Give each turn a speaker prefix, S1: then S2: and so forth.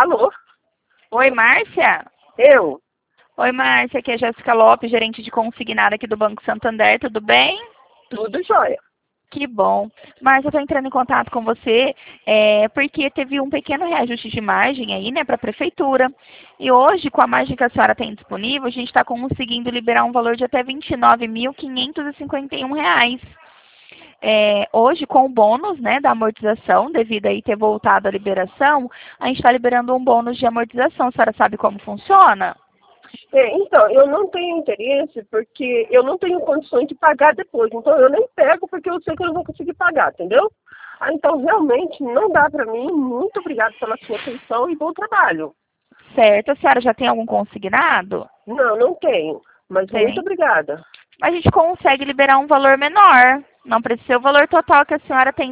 S1: Alô?
S2: Oi, Márcia?
S1: Eu?
S2: Oi, Márcia, aqui é Jéssica Lopes, gerente de consignada aqui do Banco Santander, tudo bem?
S1: Tudo jóia.
S2: Que bom. Márcia, eu estou entrando em contato com você porque teve um pequeno reajuste de margem aí, né, para a prefeitura. E hoje, com a margem que a senhora tem disponível, a gente está conseguindo liberar um valor de até R$ 29.551. Hoje, com o bônus, né, da amortização, devido aí ter voltado a liberação, a gente está liberando um bônus de amortização. A senhora sabe como funciona?
S1: Então, eu não tenho interesse porque eu não tenho condições de pagar depois. Então, eu nem pego porque eu sei que eu não vou conseguir pagar, entendeu? Então, realmente, não dá para mim. Muito obrigada pela sua atenção e bom trabalho.
S2: Certo. A senhora já tem algum consignado?
S1: Não, não tenho. Mas muito
S2: Tem.
S1: obrigada.
S2: A gente consegue liberar um valor menor. Não precisa ser o valor total que a senhora tem